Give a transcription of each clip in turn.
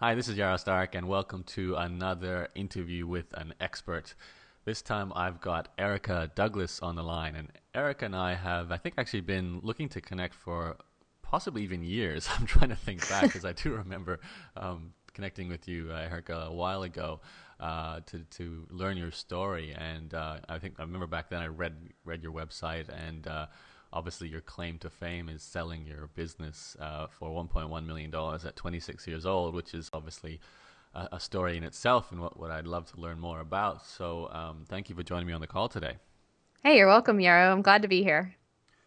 Hi, this is Yara Stark, and welcome to another interview with an expert. This time I've got Erica Douglas on the line, and Erica and I have, I think, actually been looking to connect for possibly even years. I'm trying to think back because I do remember connecting with you, Erica, a while ago to learn your story, and I think I remember back then I read your website and. Obviously, your claim to fame is selling your business for $1.1 million at 26 years old, which is obviously a story in itself and what I'd love to learn more about. So thank you for joining me on the call today. Hey, you're welcome, Yarrow. I'm glad to be here.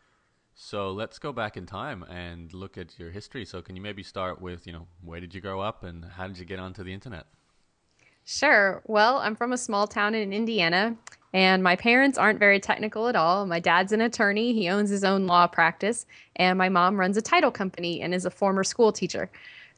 So let's go back in time and look at your history. So can you maybe start with, where did you grow up and how did you get onto the internet? Sure. Well, I'm from a small town in Indiana, and my parents aren't very technical at all. My dad's an attorney, he owns his own law practice, and my mom runs a title company and is a former school teacher.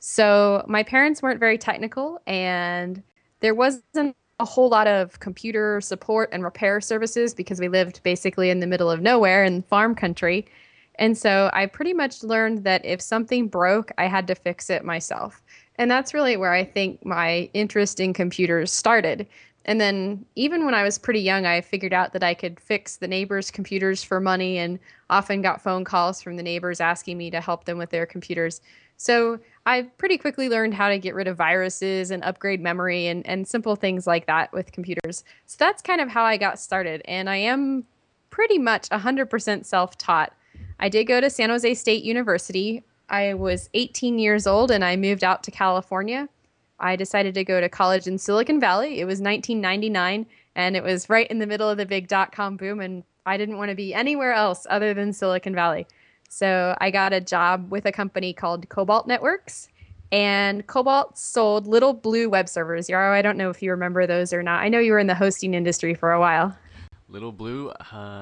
So my parents weren't very technical, and there wasn't a whole lot of computer support and repair services because we lived basically in the middle of nowhere in farm country. And so I pretty much learned that if something broke, I had to fix it myself. And that's really where I think my interest in computers started. And then, even when I was pretty young, I figured out that I could fix the neighbors' computers for money and often got phone calls from the neighbors asking me to help them with their computers. So I pretty quickly learned how to get rid of viruses and upgrade memory and simple things like that with computers. So that's kind of how I got started. And I am pretty much 100% self taught. I did go to San Jose State University. I was 18 years old and I moved out to California. I decided to go to college in Silicon Valley. It was 1999 and it was right in the middle of the big dot-com boom, and I didn't want to be anywhere else other than Silicon Valley. So I got a job with a company called Cobalt Networks, and Cobalt sold little blue web servers. Yaro, I don't know if you remember those or not. I know you were in the hosting industry for a while. Little Blue?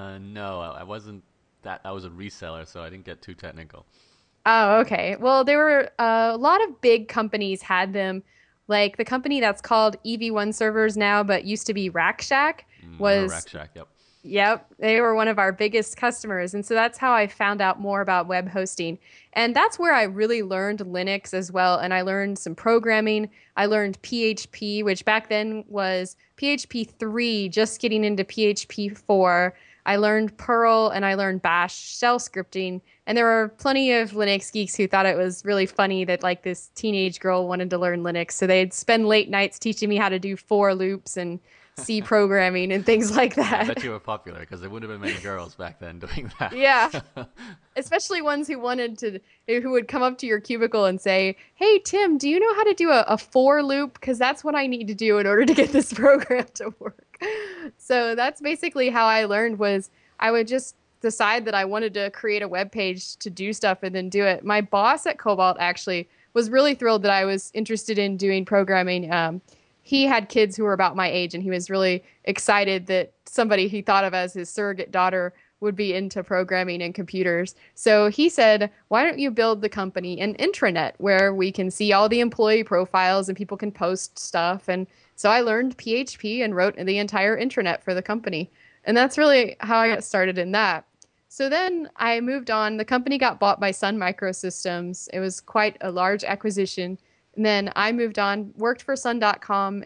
No, I wasn't that. I was a reseller, so I didn't get too technical. Oh, okay. Well, there were a lot of big companies had them. Like the company that's called EV1 servers now, but used to be Rack Shack I remember was, Rack Shack, yep. yep, they were one of our biggest customers. And so that's how I found out more about web hosting. And that's where I really learned Linux as well. And I learned some programming. I learned PHP, which back then was PHP 3, just getting into PHP 4. I learned Perl and I learned Bash shell scripting. And there were plenty of Linux geeks who thought it was really funny that like this teenage girl wanted to learn Linux. So they'd spend late nights teaching me how to do for loops and C programming and things like Yeah, I that. bet you were popular because there wouldn't have been many girls back then doing that. Yeah, especially ones who wanted to, who would come up to your cubicle and say, "Hey, Tim, do you know how to do a for loop? Because that's what I need to do in order to get this program to work." So that's basically how I learned was I would just decide that I wanted to create a web page to do stuff and then do it. My boss at Cobalt actually was really thrilled that I was interested in doing programming. He had kids who were about my age, and he was really excited that somebody he thought of as his surrogate daughter would be into programming and computers. So he said, "Why don't you build the company an intranet where we can see all the employee profiles and people can post stuff?" And so I learned PHP and wrote the entire intranet for the company. And that's really how I got started in that. So then I moved on. The company got bought by Sun Microsystems. It was quite a large acquisition. And then I moved on, worked for Sun.com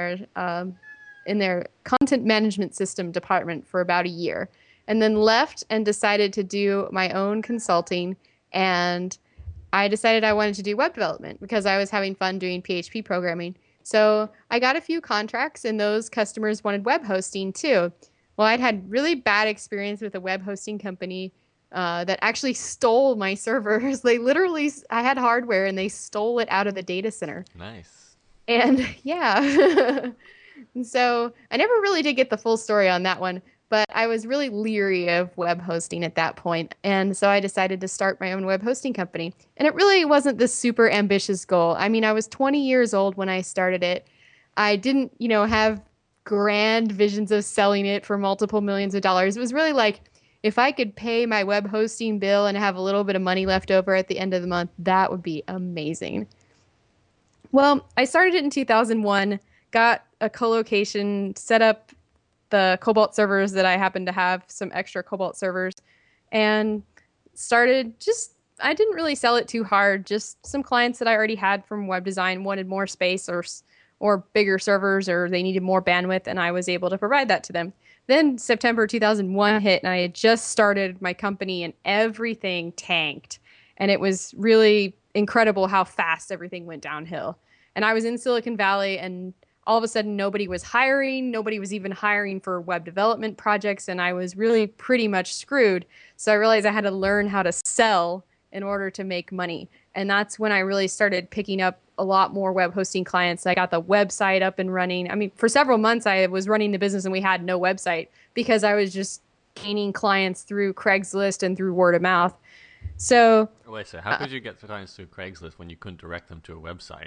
in their content management system department for about a year, and then left and decided to do my own consulting. And I decided I wanted to do web development because I was having fun doing PHP programming. So I got a few contracts, and those customers wanted web hosting too. Well, I'd had really bad experience with a web hosting company that actually stole my servers. They literally, I had hardware and they stole it out of the data center. Nice. And yeah. And so I never really did get the full story on that one, but I was really leery of web hosting at that point. And so I decided to start my own web hosting company. And it really wasn't this super ambitious goal. I mean, I was 20 years old when I started it. I didn't, have grand visions of selling it for multiple millions of dollars. It was really like if I could pay my web hosting bill and have a little bit of money left over at the end of the month, that would be amazing. Well, I started it in 2001, got a colocation, set up the Cobalt servers that I happened to have, some extra Cobalt servers, and started just I didn't really sell it too hard. Just some clients that I already had from web design wanted more space or bigger servers, or they needed more bandwidth, and I was able to provide that to them. Then September 2001 hit, and I had just started my company, and everything tanked. And it was really incredible how fast everything went downhill. And I was in Silicon Valley, and all of a sudden nobody was hiring. Nobody was even hiring for web development projects, and I was really pretty much screwed. So I realized I had to learn how to sell in order to make money. And that's when I really started picking up a lot more web hosting clients. I got the website up and running. I mean, for several months I was running the business and we had no website because I was just gaining clients through Craigslist and through word of mouth. So Wait, so how could you get clients through Craigslist when you couldn't direct them to a website?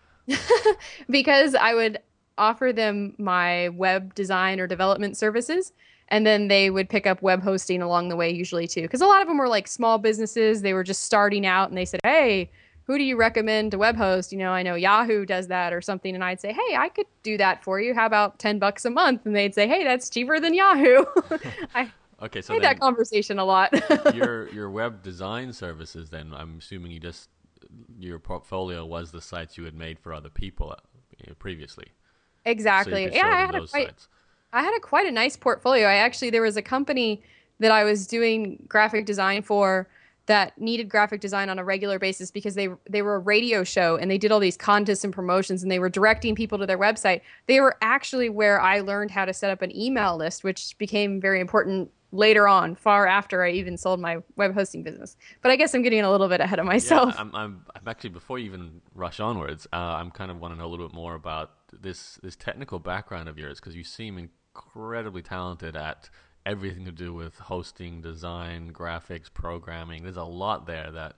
because I would offer them my web design or development services, and then they would pick up web hosting along the way, usually too. Because a lot of them were like small businesses. They were just starting out, and they said, "Hey, who do you recommend to web host? You know, I know Yahoo does that or something." And I'd say, "Hey, I could do that for you. How about $10 a month?" And they'd say, "Hey, that's cheaper than Yahoo." I Okay, so had then that conversation a lot. your web design services, then I'm assuming your portfolio was the sites you had made for other people previously. So you Exactly. could Yeah, show them those sites. I had quite a nice portfolio. There was a company that I was doing graphic design for that needed graphic design on a regular basis because they were a radio show and they did all these contests and promotions and they were directing people to their website. They were actually where I learned how to set up an email list, which became very important later on, far after I even sold my web hosting business. But I guess I'm getting a little bit ahead of Yeah, myself. I'm actually, before you even rush onwards, I'm kind of want to know a little bit more about this technical background of yours, because you seem incredibly talented at everything to do with hosting, design, graphics, programming. There's a lot there that,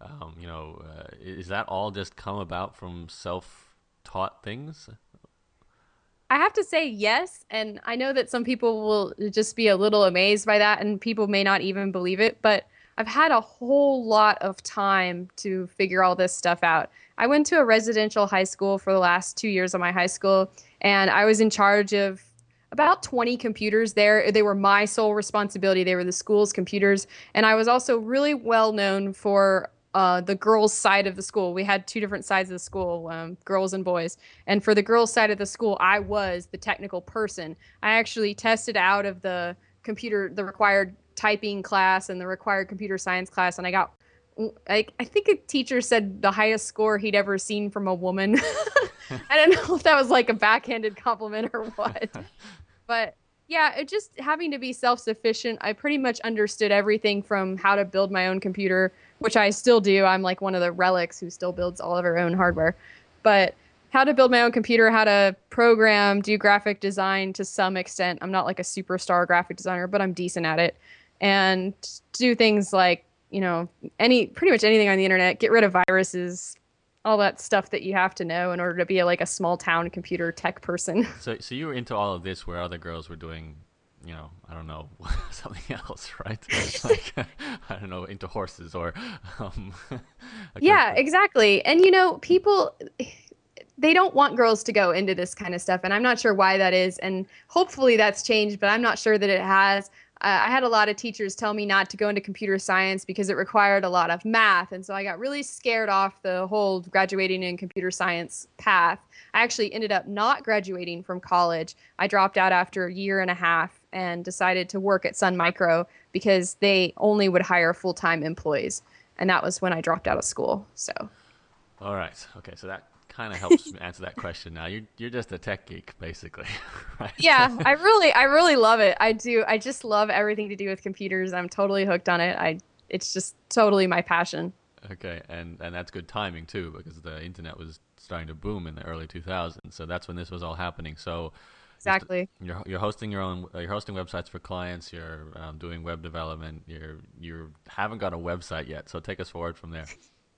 is that all just come about from self-taught things? I have to say yes, and I know that some people will just be a little amazed by that, and people may not even believe it, but I've had a whole lot of time to figure all this stuff out. I went to a residential high school for the last 2 years of my high school, and I was in charge of about 20 computers there. They were my sole responsibility. They were the school's computers, and I was also really well known for the girls' side of the school. We had two different sides of the school, girls and boys. And for the girls' side of the school, I was the technical person. I actually tested out of the required typing class and the required computer science class, and I think a teacher said the highest score he'd ever seen from a woman. I don't know if that was like a backhanded compliment or what. But yeah, it just having to be self-sufficient. I pretty much understood everything from how to build my own computer, which I still do. I'm like one of the relics who still builds all of her own hardware. But how to build my own computer, how to program, do graphic design to some extent. I'm not like a superstar graphic designer, but I'm decent at it. And do things like, pretty much anything on the internet, get rid of viruses, all that stuff that you have to know in order to be like a small town computer tech person. So you were into all of this where other girls were doing, I don't know, something else, right? Like, I don't know, into horses or, Yeah, exactly. And people, they don't want girls to go into this kind of stuff, and I'm not sure why that is. And hopefully that's changed, but I'm not sure that it has. I had a lot of teachers tell me not to go into computer science because it required a lot of math. And so I got really scared off the whole graduating in computer science path. I actually ended up not graduating from college. I dropped out after a year and a half and decided to work at Sun Micro because they only would hire full-time employees. And that was when I dropped out of school. So. All right. Okay. So that kind of helps me answer that question. Now you're just a tech geek, basically, right? Yeah, I really love it. I do. I just love everything to do with computers. I'm totally hooked on it. It's just totally my passion. Okay, and that's good timing too, because the internet was starting to boom in the early 2000s. So that's when this was all happening. So Exactly. you're hosting you're hosting websites for clients. You're doing web development. You haven't got a website yet. So take us forward from there.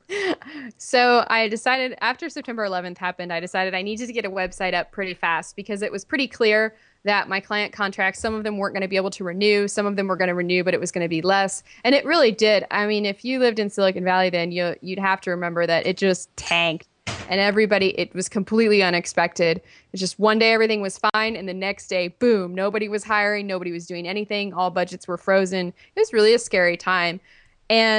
So I decided after September 11th happened, I decided I needed to get a website up pretty fast because it was pretty clear that my client contracts, some of them weren't going to be able to renew. Some of them were going to renew, but it was going to be less. And it really did. I mean, if you lived in Silicon Valley, then you'd have to remember that it just tanked. And it was completely unexpected. It's just one day everything was fine, and the next day, boom, nobody was hiring, nobody was doing anything. All budgets were frozen. It was really a scary time. And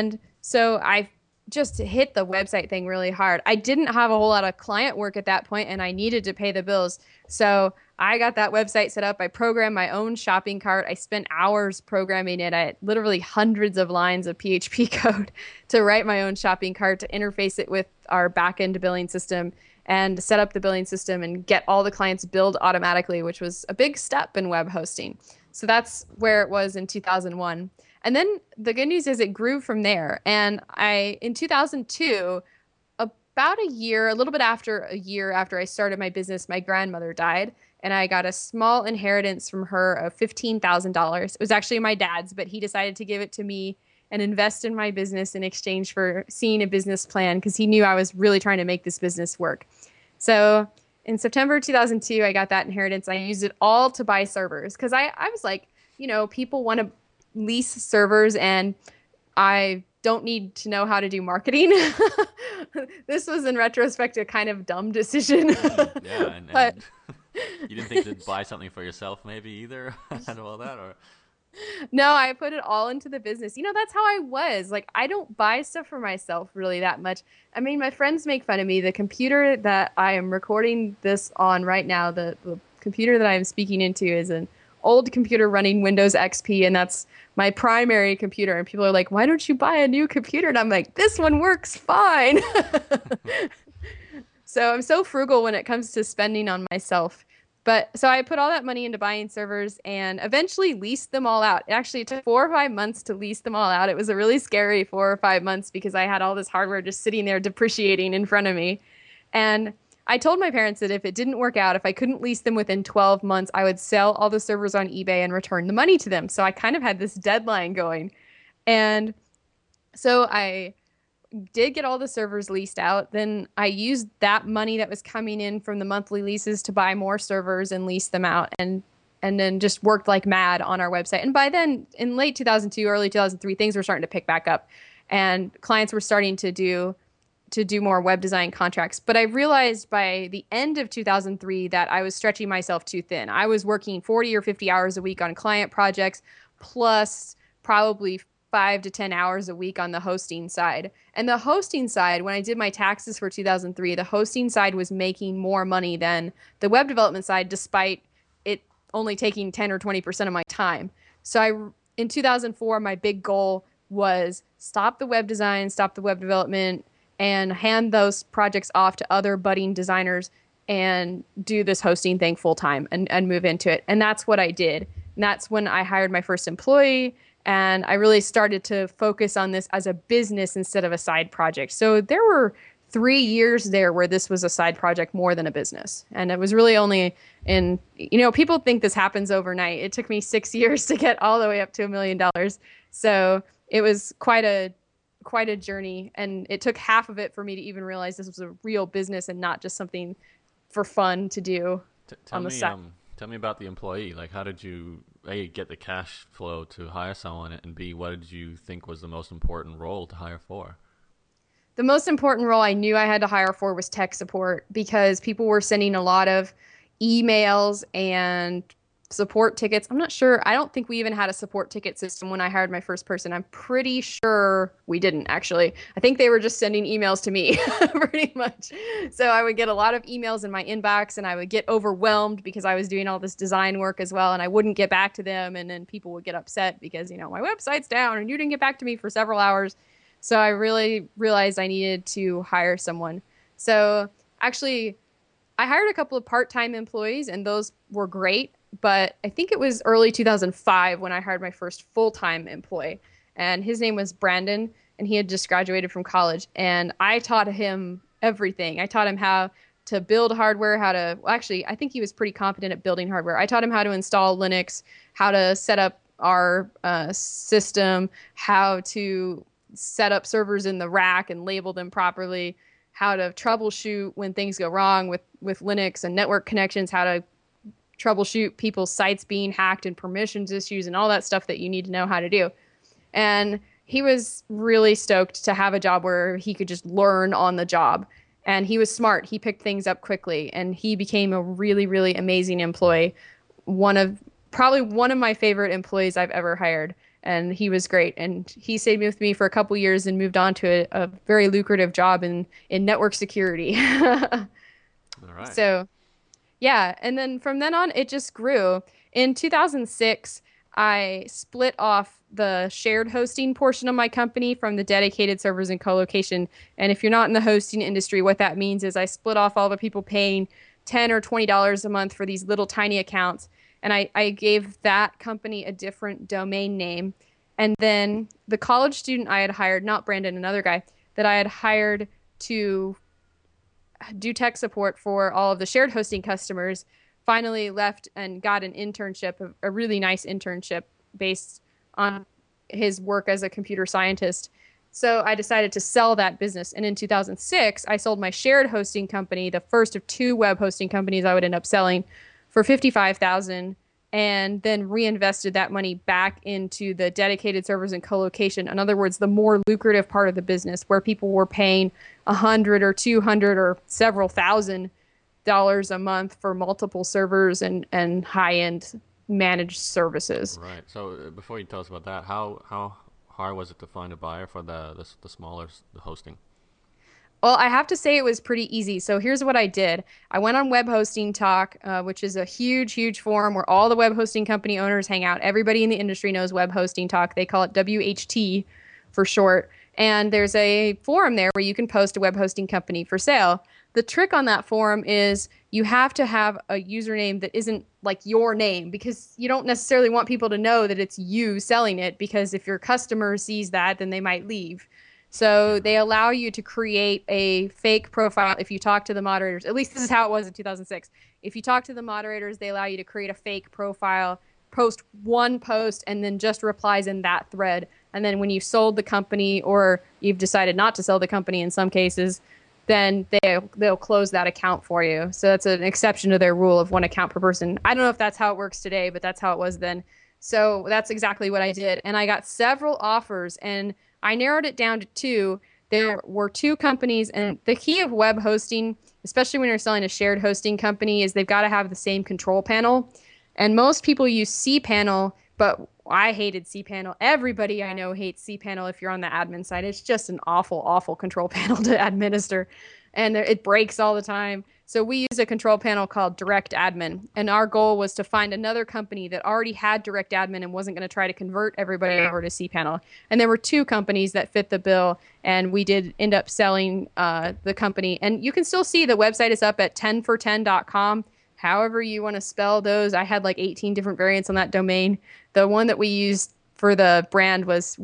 So I just hit the website thing really hard. I didn't have a whole lot of client work at that point, and I needed to pay the bills. So I got that website set up. I programmed my own shopping cart. I spent hours programming it. I had literally hundreds of lines of PHP code to write my own shopping cart, to interface it with our backend billing system, and set up the billing system and get all the clients billed automatically, which was a big step in web hosting. So that's where it was in 2001. And then the good news is it grew from there. And in 2002, about a little bit after a year after I started my business, my grandmother died. And I got a small inheritance from her of $15,000. It was actually my dad's, but he decided to give it to me and invest in my business in exchange for seeing a business plan, because he knew I was really trying to make this business work. So in September 2002, I got that inheritance. I used it all to buy servers, because I was like, people want to lease servers and I don't need to know how to do marketing. This was in retrospect a kind of dumb decision. Yeah, But you didn't think to buy something for yourself maybe either out of all that, or? no, I put it all into the business. That's how I was. Like, I don't buy stuff for myself really that much. I mean, my friends make fun of me. The computer that I am recording this on right now, the computer that I am speaking into, is an old computer running Windows XP, and that's my primary computer. And people are like, why don't you buy a new computer? And I'm like, this one works fine. So I'm so frugal when it comes to spending on myself. But so I put all that money into buying servers and eventually leased them all out. It actually took 4 or 5 months to lease them all out. It was a really scary 4 or 5 months because I had all this hardware just sitting there depreciating in front of me. And I told my parents that if it didn't work out, if I couldn't lease them within 12 months, I would sell all the servers on eBay and return the money to them. So I kind of had this deadline going. And so I did get all the servers leased out. Then I used that money that was coming in from the monthly leases to buy more servers and lease them out, and then just worked like mad on our website. And by then, in late 2002, early 2003, things were starting to pick back up, and clients were starting to do more web design contracts. But I realized by the end of 2003 that I was stretching myself too thin. I was working 40 or 50 hours a week on client projects, plus probably 5 to 10 hours a week on the hosting side. And the hosting side, when I did my taxes for 2003, the hosting side was making more money than the web development side, despite it only taking 10 or 20% of my time. So in 2004, my big goal was stop the web design, stop the web development, and hand those projects off to other budding designers and do this hosting thing full time and move into it. And that's what I did. And that's when I hired my first employee. And I really started to focus on this as a business instead of a side project. So there were 3 years there where this was a side project more than a business. And it was really only people think this happens overnight. It took me 6 years to get all the way up to $1 million. So it was quite a journey. And it took half of it for me to even realize this was a real business and not just something for fun to do on the side. Tell me about the employee. Like, how did you A, get the cash flow to hire someone, and B, what did you think was the most important role to hire for? The most important role I knew I had to hire for was tech support, because people were sending a lot of emails and support tickets. I'm not sure. I don't think we even had a support ticket system when I hired my first person. I'm pretty sure we didn't, actually. I think they were just sending emails to me pretty much. So I would get a lot of emails in my inbox, and I would get overwhelmed because I was doing all this design work as well, and I wouldn't get back to them. And then people would get upset because, my website's down and you didn't get back to me for several hours. So I really realized I needed to hire someone. So actually, I hired a couple of part-time employees, and those were great. But I think it was early 2005 when I hired my first full-time employee. And his name was Brandon, and he had just graduated from college. And I taught him everything. I taught him how to build hardware, I think he was pretty competent at building hardware. I taught him how to install Linux, how to set up our system, how to set up servers in the rack and label them properly, how to troubleshoot when things go wrong with Linux and network connections, how to troubleshoot people's sites being hacked and permissions issues and all that stuff that you need to know how to do. And he was really stoked to have a job where he could just learn on the job. And he was smart. He picked things up quickly, and he became a really, really amazing employee. Probably one of my favorite employees I've ever hired. and he was great. And he stayed with me for a couple years and moved on to a very lucrative job in network security. All right. So, yeah. And then from then on, it just grew. In 2006, I split off the shared hosting portion of my company from the dedicated servers and colocation. And if you're not in the hosting industry, what that means is I split off all the people paying $10 or $20 a month for these little tiny accounts. And I gave that company a different domain name. And then the college student I had hired, not Brandon, another guy, that I had hired to do tech support for all of the shared hosting customers, finally left and got an internship, a really nice internship based on his work as a computer scientist. So I decided to sell that business. And in 2006, I sold my shared hosting company, the first of two web hosting companies I would end up selling, for $55,000, and then reinvested that money back into the dedicated servers and colocation. In other words, the more lucrative part of the business, where people were paying $100 or $200 or several $1,000s a month for multiple servers and high-end managed services. Right. So before you tell us about that, how hard was it to find a buyer for the smaller hosting? Well, I have to say it was pretty easy. So here's what I did. I went on Web Hosting Talk, which is a huge, huge forum where all the web hosting company owners hang out. Everybody in the industry knows Web Hosting Talk. They call it WHT for short. And there's a forum there where you can post a web hosting company for sale. The trick on that forum is you have to have a username that isn't like your name, because you don't necessarily want people to know that it's you selling it, because if your customer sees that, then they might leave. So they allow you to create a fake profile if you talk to the moderators. At least this is how it was in 2006. If you talk to the moderators, they allow you to create a fake profile, post one post, and then just replies in that thread. And then when you've sold the company, or you've decided not to sell the company in some cases, then they'll close that account for you. So that's an exception to their rule of one account per person. I don't know if that's how it works today, but that's how it was then. So that's exactly what I did. And I got several offers, and I narrowed it down to two. There were two companies, and the key of web hosting, especially when you're selling a shared hosting company, is they've got to have the same control panel. And most people use cPanel, but I hated cPanel. Everybody I know hates cPanel if you're on the admin side. It's just an awful, awful control panel to administer, and it breaks all the time. So we use a control panel called Direct Admin, and our goal was to find another company that already had Direct Admin and wasn't going to try to convert everybody over to cPanel. And there were two companies that fit the bill, and we did end up selling the company. And you can still see the website is up at 10for10.com. However you want to spell those. I had like 18 different variants on that domain. The one that we used for the brand was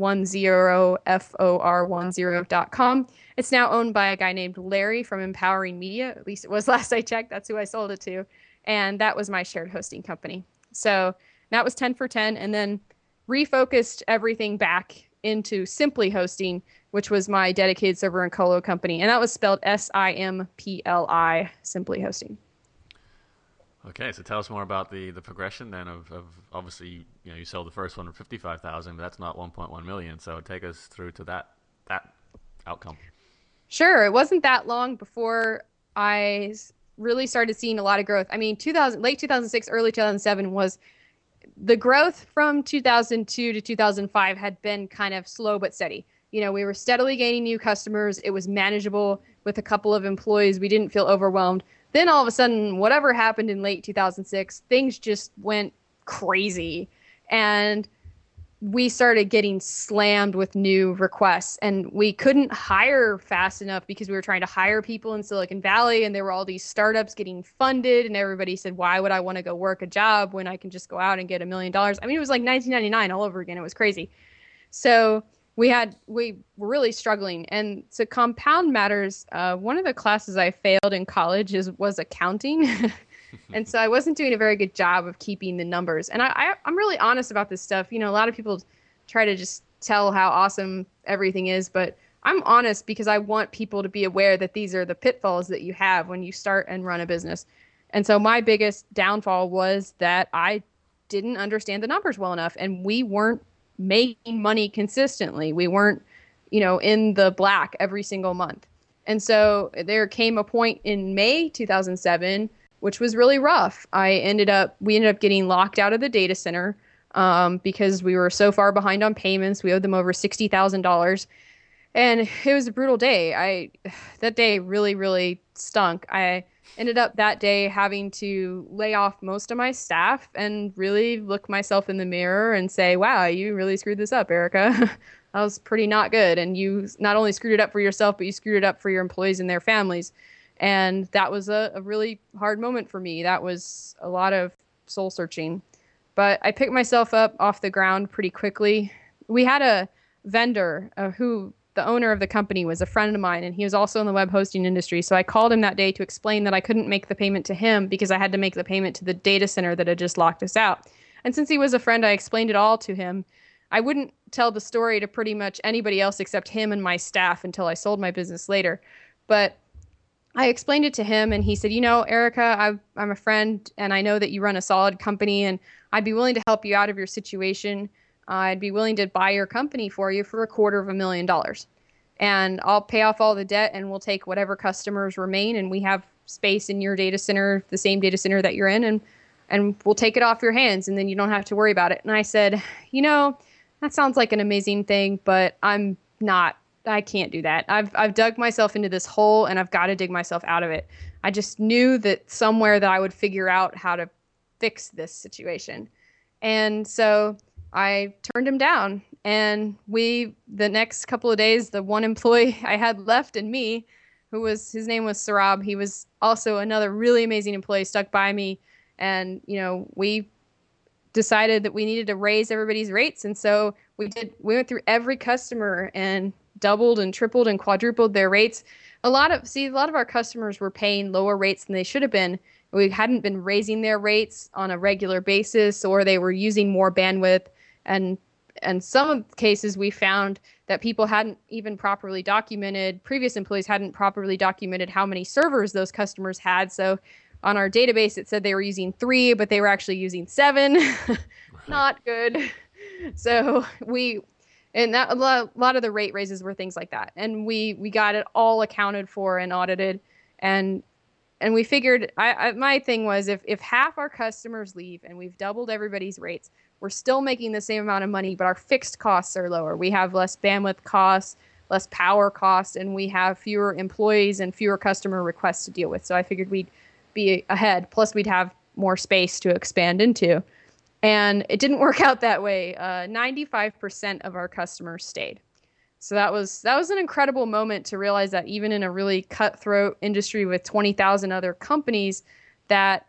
10for10.com. It's now owned by a guy named Larry from Empowering Media. At least it was last I checked. That's who I sold it to. And that was my shared hosting company. So that was 10 for 10, and then refocused everything back into Simply Hosting, which was my dedicated server and colo company. And that was spelled SIMPLI, Simply Hosting. Okay, so tell us more about the progression then of obviously, you sold the first one for 55,000, but that's not 1.1 million. So take us through to that outcome. Sure. It wasn't that long before I really started seeing a lot of growth. I mean, late 2006, early 2007 was the growth from 2002 to 2005 had been kind of slow but steady. We were steadily gaining new customers. It was manageable with a couple of employees. We didn't feel overwhelmed. Then all of a sudden, whatever happened in late 2006, things just went crazy. And we started getting slammed with new requests, and we couldn't hire fast enough because we were trying to hire people in Silicon Valley, and there were all these startups getting funded, and everybody said, why would I want to go work a job when I can just go out and get $1 million? I mean, it was like 1999 all over again. It was crazy. So we were really struggling. And to compound matters, one of the classes I failed in college was accounting. And so I wasn't doing a very good job of keeping the numbers. And I'm really honest about this stuff. A lot of people try to just tell how awesome everything is, but I'm honest because I want people to be aware that these are the pitfalls that you have when you start and run a business. And so my biggest downfall was that I didn't understand the numbers well enough, and we weren't making money consistently. We weren't, in the black every single month. And so there came a point in May 2007 which was really rough. We ended up getting locked out of the data center. because we were so far behind on payments. We owed them over $60,000. And it was a brutal day. That day really, really stunk. I ended up that day having to lay off most of my staff and really look myself in the mirror and say, wow, you really screwed this up, Erica. That was pretty not good. And you not only screwed it up for yourself, but you screwed it up for your employees and their families. And that was a really hard moment for me. That was a lot of soul searching. But I picked myself up off the ground pretty quickly. We had a vendor who the owner of the company was a friend of mine, and he was also in the web hosting industry. So I called him that day to explain that I couldn't make the payment to him because I had to make the payment to the data center that had just locked us out. And since he was a friend, I explained it all to him. I wouldn't tell the story to pretty much anybody else except him and my staff until I sold my business later. But I explained it to him, and he said, Erica, I'm a friend, and I know that you run a solid company, and I'd be willing to help you out of your situation. I'd be willing to buy your company for you for $250,000. And I'll pay off all the debt, and we'll take whatever customers remain, and we have space in your data center, the same data center that you're in, and we'll take it off your hands, and then you don't have to worry about it. And I said, that sounds like an amazing thing, but I can't do that. I've dug myself into this hole, and I've got to dig myself out of it. I just knew that somewhere that I would figure out how to fix this situation. And so I turned him down, and the next couple of days, the one employee I had left and me, his name was Sarab. He was also another really amazing employee, stuck by me. And, we decided that we needed to raise everybody's rates. And so we went through every customer and doubled and tripled and quadrupled their rates. A lot of our customers were paying lower rates than they should have been. We hadn't been raising their rates on a regular basis, or they were using more bandwidth. And some of the cases we found that people hadn't even properly documented, previous employees hadn't properly documented how many servers those customers had. So on our database, it said they were using 3, but they were actually using 7. Not good. So a lot of the rate raises were things like that. And we got it all accounted for and audited. And we figured, my thing was, if half our customers leave and we've doubled everybody's rates, we're still making the same amount of money, but our fixed costs are lower. We have less bandwidth costs, less power costs, and we have fewer employees and fewer customer requests to deal with. So I figured we'd be ahead. Plus, we'd have more space to expand into. And it didn't work out that way. 95% of our customers stayed. So that was an incredible moment to realize that even in a really cutthroat industry with 20,000 other companies, that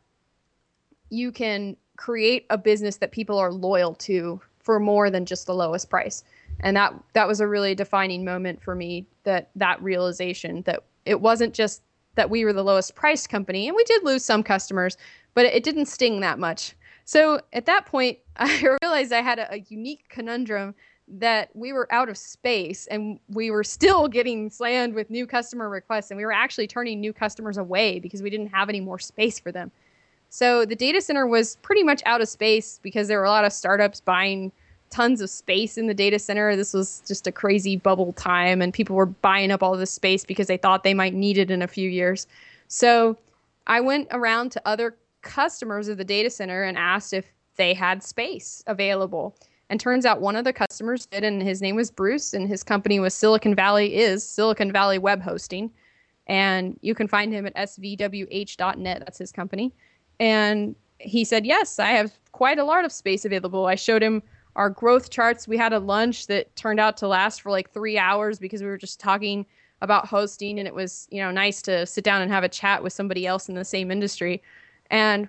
you can create a business that people are loyal to for more than just the lowest price. And that was a really defining moment for me, that realization that it wasn't just that we were the lowest priced company, and we did lose some customers, but it didn't sting that much. So at that point, I realized I had a unique conundrum, that we were out of space and we were still getting slammed with new customer requests, and we were actually turning new customers away because we didn't have any more space for them. So the data center was pretty much out of space because there were a lot of startups buying tons of space in the data center. This was just a crazy bubble time, and people were buying up all this space because they thought they might need it in a few years. So I went around to other customers of the data center and asked if they had space available. And turns out one of the customers did, and his name was Bruce, and his company was Silicon Valley Web Hosting. And you can find him at svwh.net. That's his company. And he said, yes, I have quite a lot of space available. I showed him our growth charts. We had a lunch that turned out to last for like 3 hours because we were just talking about hosting, and it was, nice to sit down and have a chat with somebody else in the same industry. And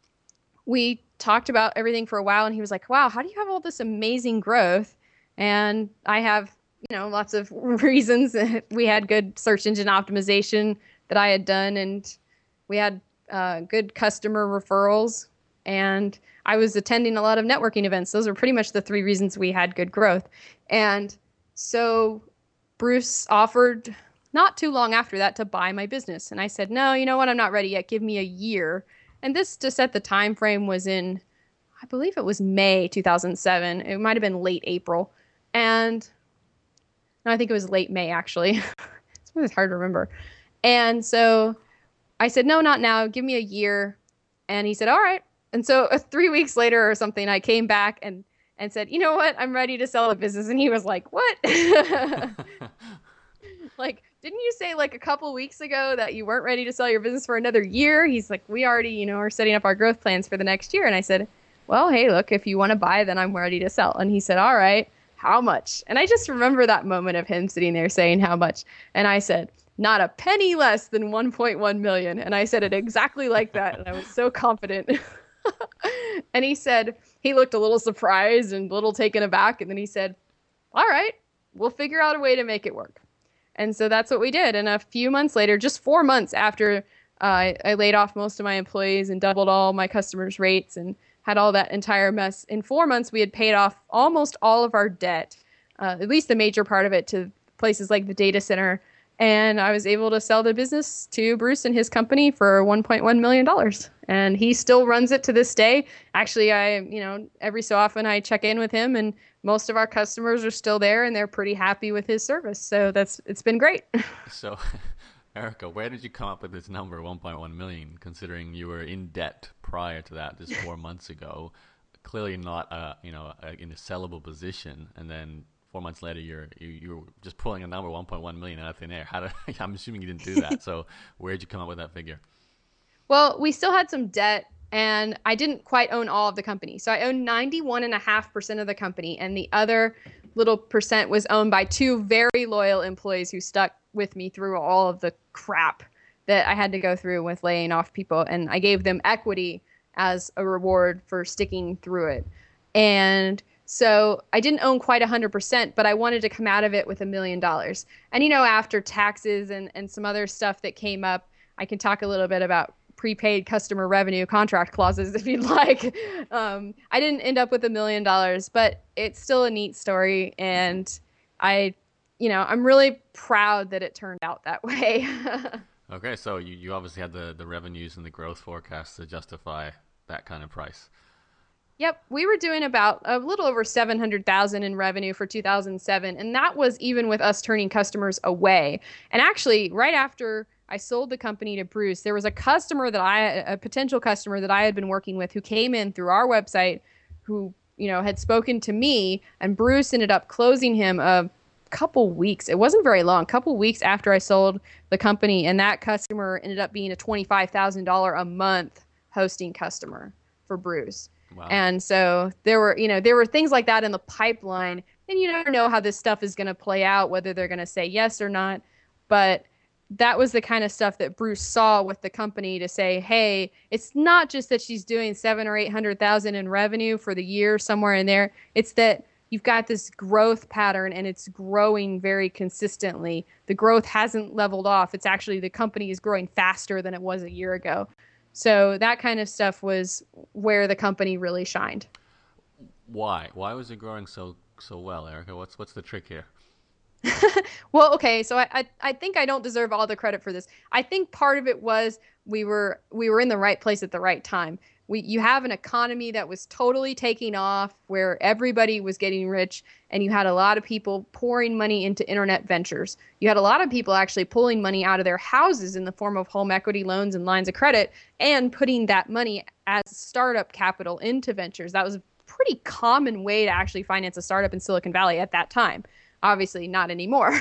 we talked about everything for a while, and he was like, wow, how do you have all this amazing growth? And I have, lots of reasons. We had good search engine optimization that I had done, and we had good customer referrals, and I was attending a lot of networking events. Those are pretty much the 3 reasons we had good growth. And so Bruce offered not too long after that to buy my business. And I said, no, you know what? I'm not ready yet. Give me a year. And this, to set the time frame, was in, I believe it was May 2007. It might have been late April. And no, I think it was late May, actually. It's hard to remember. And so I said, no, not now. Give me a year. And he said, all right. And so 3 weeks later or something, I came back and said, you know what? I'm ready to sell the business. And he was like, what? Like, didn't you say like a couple weeks ago that you weren't ready to sell your business for another year? He's like, we already, are setting up our growth plans for the next year. And I said, well, hey, look, if you want to buy, then I'm ready to sell. And he said, all right, how much? And I just remember that moment of him sitting there saying how much. And I said, not a penny less than 1.1 million. And I said it exactly like that. And I was so confident. And he looked a little surprised and a little taken aback. And then he said, all right, we'll figure out a way to make it work. And so that's what we did. And a few months later, just 4 months after I laid off most of my employees and doubled all my customers' rates and had all that entire mess, in 4 months, we had paid off almost all of our debt, at least the major part of it, to places like the data center. And I was able to sell the business to Bruce and his company for $1.1 million. And he still runs it to this day. Actually, every so often I check in with him, and most of our customers are still there and they're pretty happy with his service. So it's been great. So, Erica, where did you come up with this number, 1.1 million, considering you were in debt prior to that just 4 months ago? Clearly not, in a sellable position. And then 4 months later, you're just pulling a number 1.1 million out of thin air. I'm assuming you didn't do that. So where did you come up with that figure? Well, we still had some debt, and I didn't quite own all of the company. So I owned 91.5% of the company, and the other little percent was owned by 2 very loyal employees who stuck with me through all of the crap that I had to go through with laying off people. And I gave them equity as a reward for sticking through it. And so I didn't own quite 100%, but I wanted to come out of it with $1 million. And, after taxes and some other stuff that came up, I can talk a little bit about prepaid customer revenue contract clauses if you'd like. I didn't end up with $1 million, but it's still a neat story. And I'm really proud that it turned out that way. Okay, so you obviously had the revenues and the growth forecast to justify that kind of price. Yep, we were doing about a little over 700,000 in revenue for 2007, and that was even with us turning customers away. And actually, right after I sold the company to Bruce, there was a potential customer that I had been working with who came in through our website, who had spoken to me, and Bruce ended up closing him a couple weeks. It wasn't very long, couple weeks after I sold the company, and that customer ended up being a $25,000 a month hosting customer for Bruce. Wow. And so there were things like that in the pipeline, and you never know how this stuff is going to play out, whether they're going to say yes or not. But that was the kind of stuff that Bruce saw with the company to say, hey, it's not just that she's doing 700,000 or 800,000 in revenue for the year somewhere in there. It's that you've got this growth pattern and it's growing very consistently. The growth hasn't leveled off. It's actually the company is growing faster than it was a year ago. So that kind of stuff was where the company really shined. Why? Why was it growing so well, Erica? What's the trick here? Well, okay, so I think I don't deserve all the credit for this. I think part of it was we were in the right place at the right time. You have an economy that was totally taking off, where everybody was getting rich, and you had a lot of people pouring money into internet ventures. You had a lot of people actually pulling money out of their houses in the form of home equity loans and lines of credit and putting that money as startup capital into ventures. That was a pretty common way to actually finance a startup in Silicon Valley at that time. Obviously not anymore.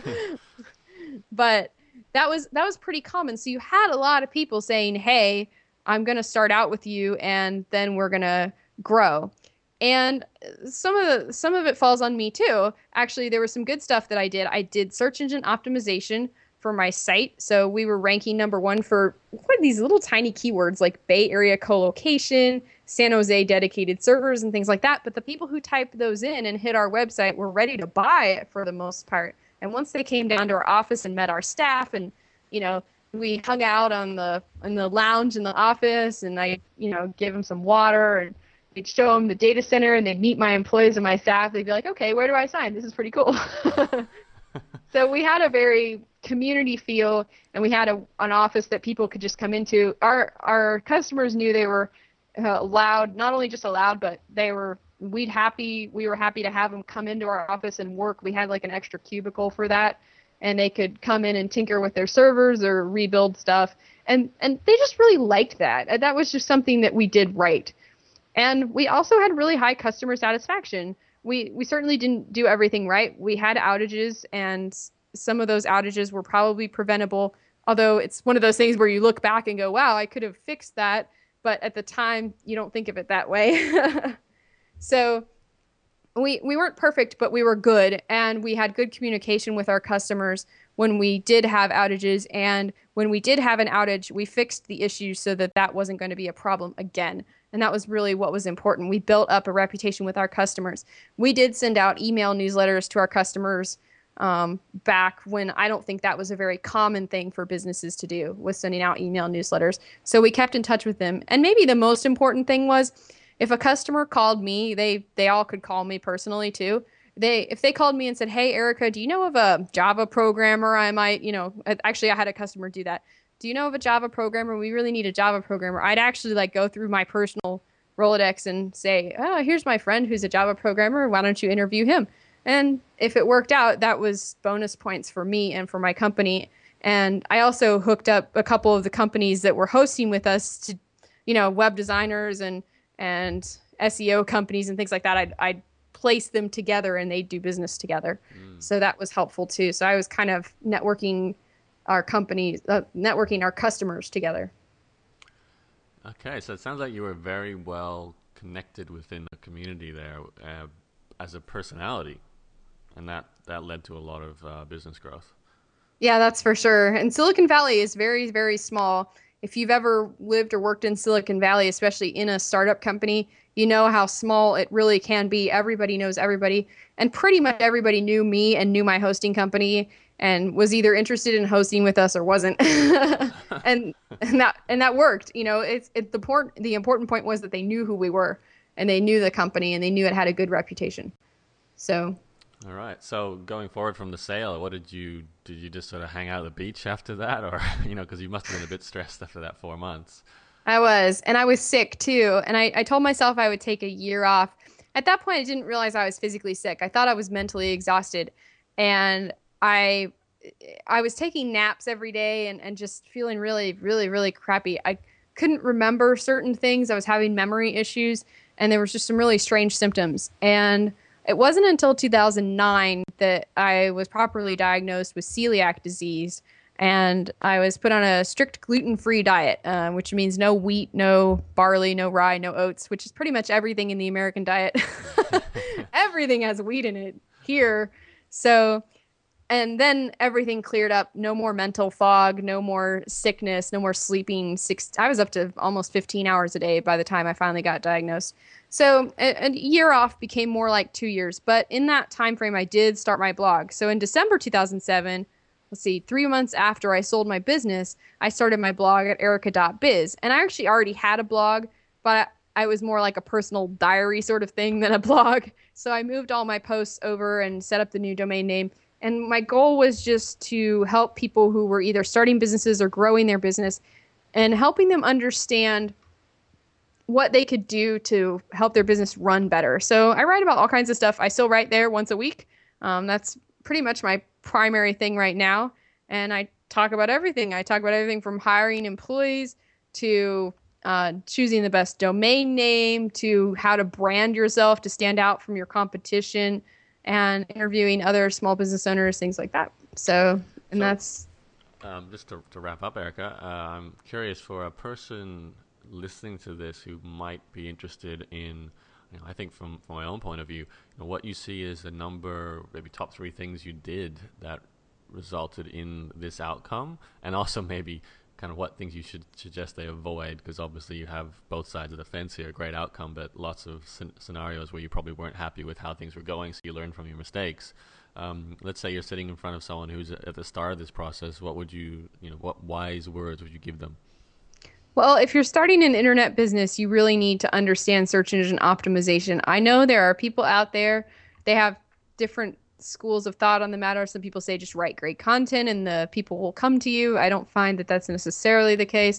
But that was pretty common. So you had a lot of people saying, hey, I'm going to start out with you and then we're going to grow. And some of it falls on me too. Actually, there was some good stuff that I did. I did search engine optimization for my site. So we were ranking #1 for these little tiny keywords like Bay Area colocation, San Jose dedicated servers, and things like that. But the people who typed those in and hit our website were ready to buy it for the most part. And once they came down to our office and met our staff, and we hung out in the lounge in the office, and I give them some water, and they'd show them the data center, and they'd meet my employees and my staff. They'd be like, okay, where do I sign? This is pretty cool. So we had a very community feel, and we had an office that people could just come into. Our customers knew they were allowed, not only just allowed, but we were happy to have them come into our office and work. We had like an extra cubicle for that, and they could come in and tinker with their servers or rebuild stuff. And they just really liked that. That was just something that we did right. And we also had really high customer satisfaction. We certainly didn't do everything right. We had outages, and some of those outages were probably preventable. Although it's one of those things where you look back and go, wow, I could have fixed that. But at the time, you don't think of it that way. So we weren't perfect, but we were good. And we had good communication with our customers when we did have outages. And when we did have an outage, we fixed the issue so that that wasn't going to be a problem again. And that was really what was important. We built up a reputation with our customers. We did send out email newsletters to our customers back when I don't think that was a very common thing for businesses to do, was sending out email newsletters. So we kept in touch with them. And maybe the most important thing was if a customer called me, they all could call me personally too. If they called me and said, "Hey, Erica, do you know of a Java programmer I might, actually I had a customer do that. Do you know of a Java programmer? We really need a Java programmer." I'd actually like go through my personal Rolodex and say, "Oh, here's my friend who's a Java programmer. Why don't you interview him?" And if it worked out, that was bonus points for me and for my company. And I also hooked up a couple of the companies that were hosting with us to, web designers and SEO companies and things like that. I'd place them together and they'd do business together. So that was helpful too. So I was kind of networking our companies, networking our customers together. Okay, so it sounds like you were very well connected within the community there as a personality, and that led to a lot of business growth. Yeah, that's for sure. And Silicon Valley is very, very small. If you've ever lived or worked in Silicon Valley, especially in a startup company, you know how small it really can be. Everybody knows everybody. And pretty much everybody knew me and knew my hosting company and was either interested in hosting with us or wasn't. and that worked. The important point was that they knew who we were and they knew the company and they knew it had a good reputation. So all right. So going forward from the sale, what did you just sort of hang out at the beach after that, or because you must have been a bit stressed after that 4 months. I was, and I was sick too. And I told myself I would take a year off. At that point, I didn't realize I was physically sick. I thought I was mentally exhausted, and I was taking naps every day and just feeling really, really, really crappy. I couldn't remember certain things. I was having memory issues, and there was just some really strange symptoms. And it wasn't until 2009 that I was properly diagnosed with celiac disease, and I was put on a strict gluten-free diet, which means no wheat, no barley, no rye, no oats, which is pretty much everything in the American diet. Everything has wheat in it here. So, and then everything cleared up. No more mental fog, no more sickness, no more sleeping. I was up to almost 15 hours a day by the time I finally got diagnosed. So a year off became more like 2 years. But in that time frame, I did start my blog. So in December 2007, 3 months after I sold my business, I started my blog at erica.biz. And I actually already had a blog, but I was more like a personal diary sort of thing than a blog. So I moved all my posts over and set up the new domain name. And my goal was just to help people who were either starting businesses or growing their business and helping them understand what they could do to help their business run better. So I write about all kinds of stuff. I still write there once a week. That's pretty much my primary thing right now. And I talk about everything. I talk about everything from hiring employees to choosing the best domain name to how to brand yourself to stand out from your competition and interviewing other small business owners, things like that. So that's... just to wrap up, Erica, I'm curious for a person listening to this who might be interested in, I think from my own point of view, what you see is a number, maybe top 3 things you did that resulted in this outcome, and also maybe kind of what things you should suggest they avoid, because obviously you have both sides of the fence here, a great outcome, but lots of scenarios where you probably weren't happy with how things were going, so you learn from your mistakes. Let's say you're sitting in front of someone who's at the start of this process. What would what wise words would you give them? Well, if you're starting an internet business, you really need to understand search engine optimization. I know there are people out there, they have different schools of thought on the matter. Some people say just write great content and the people will come to you. I don't find that that's necessarily the case.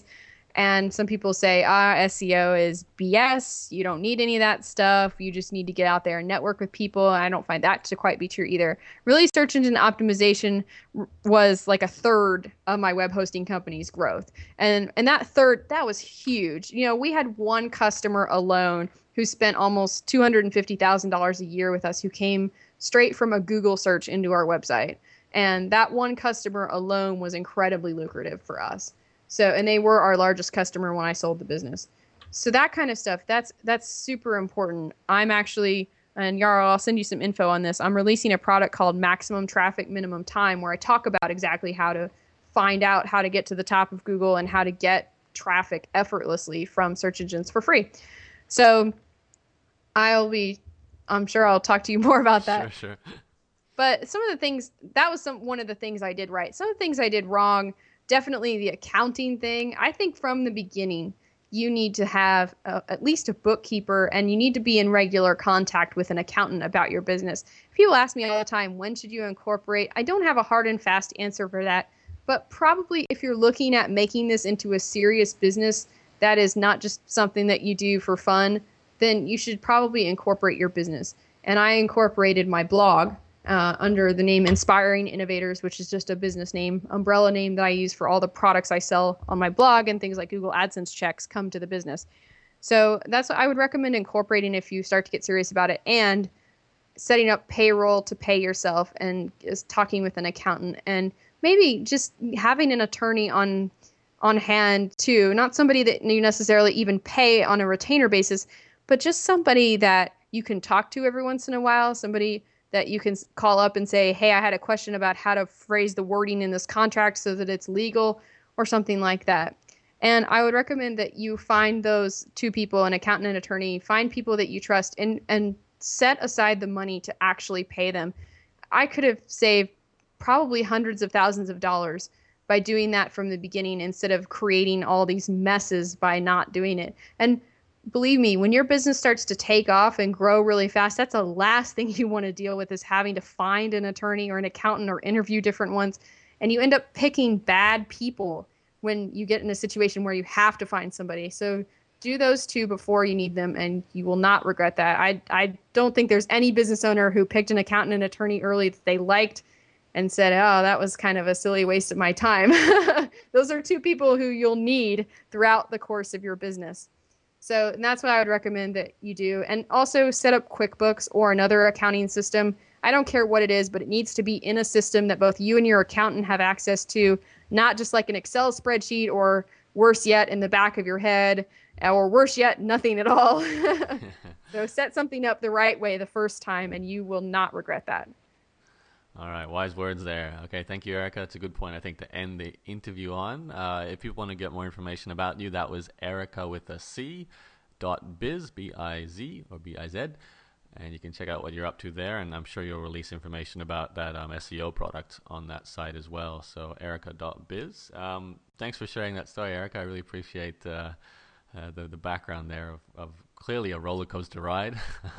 And some people say, SEO is BS. You don't need any of that stuff. You just need to get out there and network with people. I don't find that to quite be true either. Really, search engine optimization was like a third of my web hosting company's growth. And that third, that was huge. We had one customer alone who spent almost $250,000 a year with us, who came straight from a Google search into our website. And that one customer alone was incredibly lucrative for us. So, and they were our largest customer when I sold the business. So that kind of stuff, that's super important. I'm actually, and Yara, I'll send you some info on this. I'm releasing a product called Maximum Traffic Minimum Time, where I talk about exactly how to find out how to get to the top of Google and how to get traffic effortlessly from search engines for free. So I'm sure I'll talk to you more about that. Sure. But some of the things, that was one of the things I did right. Some of the things I did wrong, definitely the accounting thing. I think from the beginning, you need to have at least a bookkeeper, and you need to be in regular contact with an accountant about your business. People ask me all the time, when should you incorporate? I don't have a hard and fast answer for that. But probably if you're looking at making this into a serious business that is not just something that you do for fun, then you should probably incorporate your business. And I incorporated my blog under the name Inspiring Innovators, which is just a business name, umbrella name that I use for all the products I sell on my blog, and things like Google AdSense checks come to the business. So that's what I would recommend incorporating if you start to get serious about it, and setting up payroll to pay yourself, and just talking with an accountant, and maybe just having an attorney on hand too. Not somebody that you necessarily even pay on a retainer basis, but just somebody that you can talk to every once in a while, somebody that you can call up and say, hey, I had a question about how to phrase the wording in this contract so that it's legal, or something like that. And I would recommend that you find those two people, an accountant and attorney, find people that you trust, and set aside the money to actually pay them. I could have saved probably hundreds of thousands of dollars by doing that from the beginning, instead of creating all these messes by not doing it. And believe me, when your business starts to take off and grow really fast, that's the last thing you want to deal with, is having to find an attorney or an accountant or interview different ones. And you end up picking bad people when you get in a situation where you have to find somebody. So do those two before you need them, and you will not regret that. I don't think there's any business owner who picked an accountant and attorney early that they liked and said, oh, that was kind of a silly waste of my time. Those are two people who you'll need throughout the course of your business. So, and that's what I would recommend that you do. And also set up QuickBooks or another accounting system. I don't care what it is, but it needs to be in a system that both you and your accountant have access to, not just like an Excel spreadsheet, or worse yet, in the back of your head, or worse yet, nothing at all. So set something up the right way the first time, and you will not regret that. All right, wise words there. Okay, thank you, Erica. It's a good point, I think, to end the interview on. If people want to get more information about you, that was Erica with a C .biz, B-I-Z or B-I-Z, and you can check out what you're up to there, and I'm sure you'll release information about that SEO product on that site as well. So Erica.biz. Thanks for sharing that story, Erica. I really appreciate the background there of clearly a roller coaster ride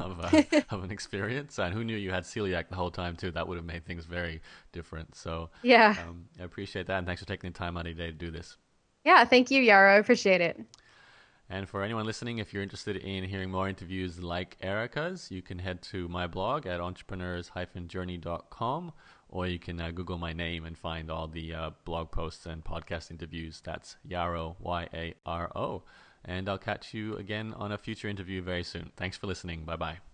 of an experience. And who knew you had celiac the whole time too? That would have made things very different. So yeah, I appreciate that, and thanks for taking the time out of your day to do this. Yeah, thank you, Yara. I appreciate it. And for anyone listening, if you're interested in hearing more interviews like Erica's, you can head to my blog at entrepreneurs-journey.com, or you can Google my name and find all the blog posts and podcast interviews. That's Yaro, Y-A-R-O. And I'll catch you again on a future interview very soon. Thanks for listening. Bye-bye.